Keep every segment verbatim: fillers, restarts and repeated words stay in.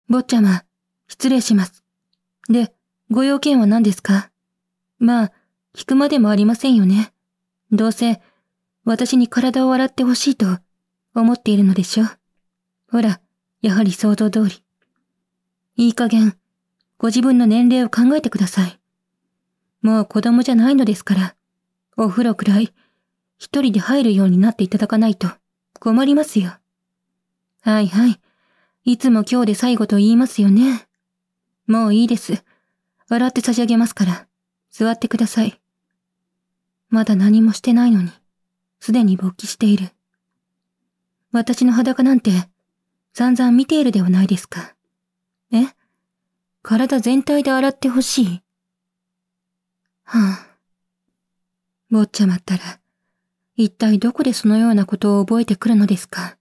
坊ちゃま、失礼します。で、ご用件は何ですか？まあ、聞くまでもありませんよね。どうせ、私に体を洗ってほしいと思っているのでしょ。ほら、やはり想像通り。いい加減、ご自分の年齢を考えてください。もう子供じゃないのですから、お風呂くらい、一人で入るようになっていただかないと困りますよ。はいはい。いつも今日で最後と言いますよね。もういいです。洗って差し上げますから、座ってください。まだ何もしてないのに、すでに勃起している。私の裸なんて、散々見ているではないですか。え？体全体で洗ってほしい？はあ。坊ちゃまったら、一体どこでそのようなことを覚えてくるのですか。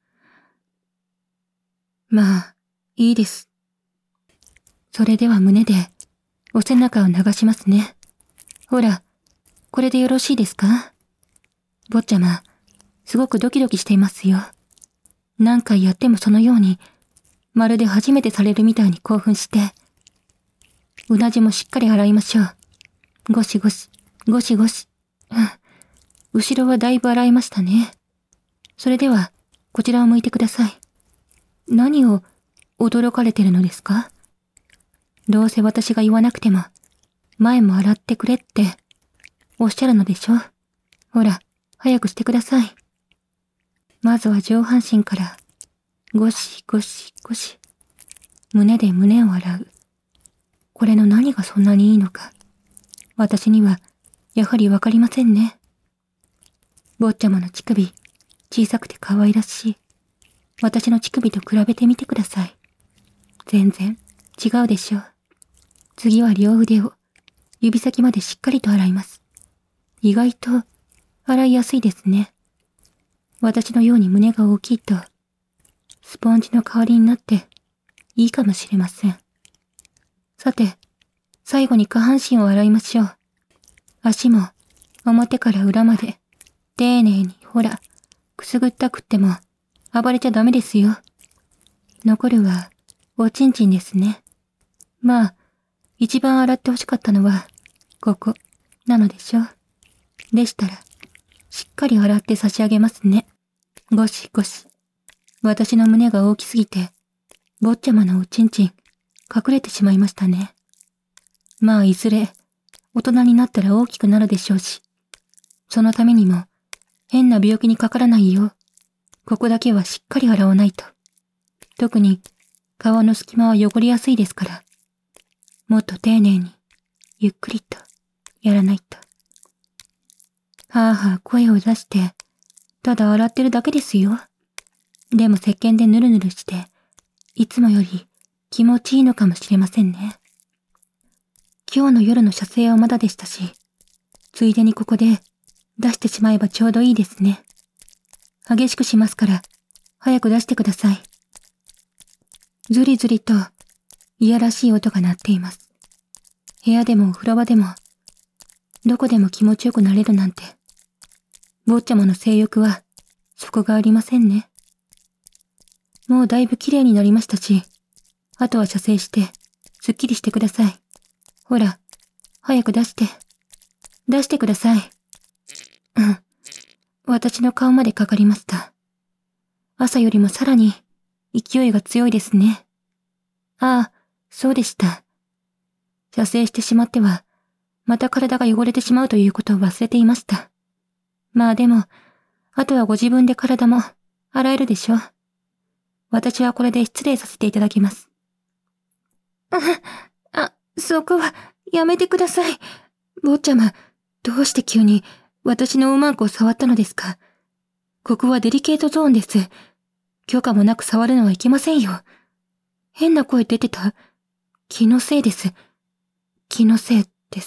まあ、いいです。それでは胸で、お背中を流しますね。ほら、これでよろしいですか？坊ちゃま、すごくドキドキしていますよ。何回やってもそのように、まるで初めてされるみたいに興奮して、うなじもしっかり洗いましょう。ゴシゴシ、ゴシゴシ。うん。後ろはだいぶ洗いましたね。それでは、こちらを向いてください。何を驚かれてるのですか？どうせ私が言わなくても、前も洗ってくれって、おっしゃるのでしょ？ほら、早くしてください。まずは上半身から、ゴシゴシゴシ。胸で胸を洗う。これの何がそんなにいいのか。私には、やはりわかりませんね。坊ちゃまの乳首、小さくて可愛らしい。私の乳首と比べてみてください。全然、違うでしょう。次は両腕を、指先までしっかりと洗います。意外と、洗いやすいですね。私のように胸が大きいと、スポンジの代わりになって、いいかもしれません。さて、最後に下半身を洗いましょう。足も、表から裏まで、丁寧に、ほら、くすぐったくっても、暴れちゃダメですよ。残るは、おちんちんですね。まあ、一番洗ってほしかったのは、ここ、なのでしょう。でしたら、しっかり洗って差し上げますね。ゴシゴシ。私の胸が大きすぎて、坊ちゃまのおちんちん、隠れてしまいましたね。まあ、いずれ、大人になったら大きくなるでしょうし、そのためにも、変な病気にかからないよう、ここだけはしっかり洗わないと。特に、皮の隙間は汚れやすいですから、もっと丁寧に、ゆっくりと、やらないと。はぁはぁ声を出して、ただ洗ってるだけですよ。でも石鹸でぬるぬるして、いつもより気持ちいいのかもしれませんね。今日の夜の射精はまだでしたし、ついでにここで出してしまえばちょうどいいですね。激しくしますから、早く出してください。ずりずりと、いやらしい音が鳴っています。部屋でもお風呂場でも、どこでも気持ちよくなれるなんて、坊ちゃまの性欲は、底がありませんね。もうだいぶ綺麗になりましたし、あとは射精して、すっきりしてください。ほら、早く出して。出してください。うん。私の顔までかかりました。朝よりもさらに、勢いが強いですね。ああ、そうでした。射精してしまっては、また体が汚れてしまうということを忘れていました。まあでも、あとはご自分で体も洗えるでしょう。私はこれで失礼させていただきます。あ、あ、そこは、やめてください。坊ちゃま、どうして急に私のうまんこを触ったのですか？ここはデリケートゾーンです。許可もなく触るのはいけませんよ。変な声出てた？気のせいです。気のせいです。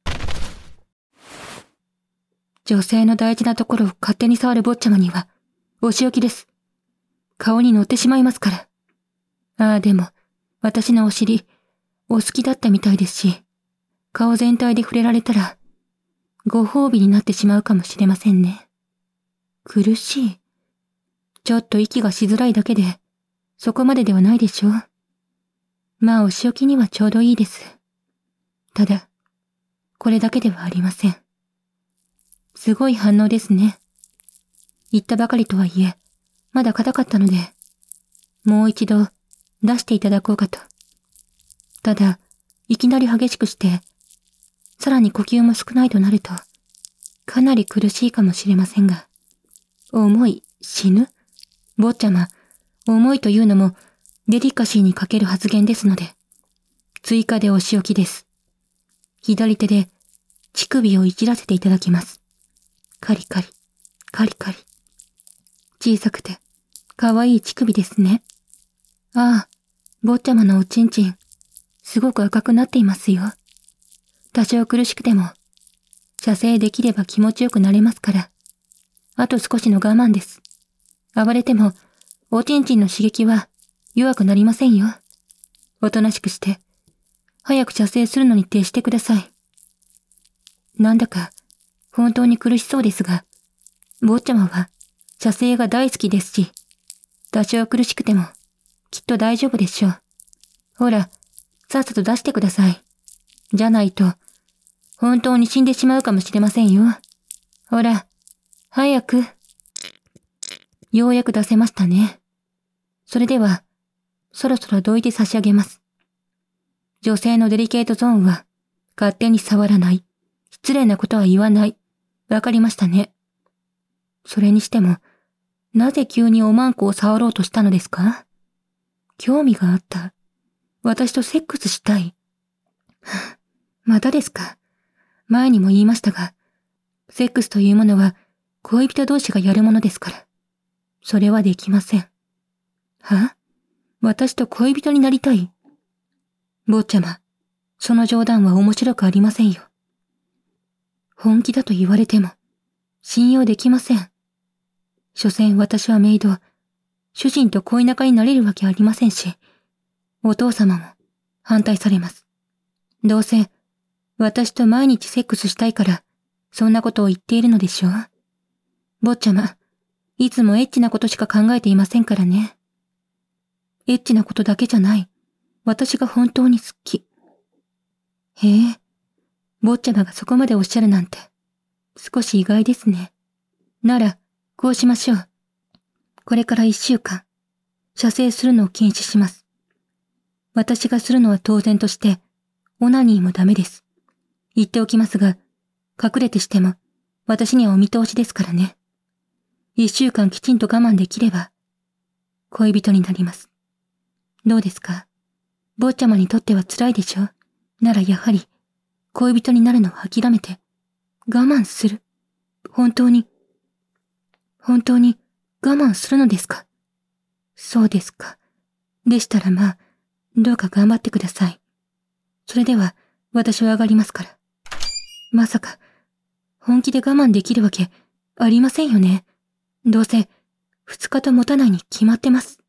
女性の大事なところを勝手に触る坊ちゃまには、お仕置きです。顔に乗ってしまいますから。ああ、でも、私のお尻、お好きだったみたいですし、顔全体で触れられたら、ご褒美になってしまうかもしれませんね。苦しい。ちょっと息がしづらいだけで、そこまでではないでしょう。 まあお仕置きにはちょうどいいです。ただ、これだけではありません。すごい反応ですね。言ったばかりとはいえ、まだ硬かったので、もう一度出していただこうかと。ただ、いきなり激しくして、さらに呼吸も少ないとなると、かなり苦しいかもしれませんが。重い、死ぬ？坊ちゃま、重いというのもデリカシーに欠ける発言ですので、追加でお仕置きです。左手で乳首をいじらせていただきます。カリカリ、カリカリ。小さくて、かわいい乳首ですね。ああ、坊ちゃまのおちんちん、すごく赤くなっていますよ。多少苦しくても、射精できれば気持ちよくなれますから。あと少しの我慢です。暴れても、おちんちんの刺激は弱くなりませんよ。おとなしくして、早く射精するのに徹してください。なんだか、本当に苦しそうですが、坊ちゃまは射精が大好きですし、多少苦しくても、きっと大丈夫でしょう。ほら、さっさと出してください。じゃないと、本当に死んでしまうかもしれませんよ。ほら、早く。ようやく出せましたね。それでは、そろそろどいて差し上げます。女性のデリケートゾーンは、勝手に触らない。失礼なことは言わない。わかりましたね。それにしても、なぜ急におまんこを触ろうとしたのですか？興味があった。私とセックスしたい。またですか。前にも言いましたが、セックスというものは恋人同士がやるものですから。それはできません。は？私と恋人になりたい？坊ちゃま、その冗談は面白くありませんよ。本気だと言われても、信用できません。所詮私はメイド、主人と恋仲になれるわけありませんし、お父様も反対されます。どうせ、私と毎日セックスしたいから、そんなことを言っているのでしょう。坊ちゃま、いつもエッチなことしか考えていませんからね。エッチなことだけじゃない。私が本当に好き。へえ、坊ちゃまがそこまでおっしゃるなんて、少し意外ですね。なら、こうしましょう。これから一週間、射精するのを禁止します。私がするのは当然として、オナニーもダメです。言っておきますが、隠れてしても、私にはお見通しですからね。一週間きちんと我慢できれば、恋人になります。どうですか？坊ちゃまにとっては辛いでしょ？ならやはり、恋人になるのを諦めて、我慢する。本当に、本当に我慢するのですか？そうですか。でしたらまあ、どうか頑張ってください。それでは、私は上がりますから。まさか、本気で我慢できるわけありませんよね。どうせ、二日と持たないに決まってます。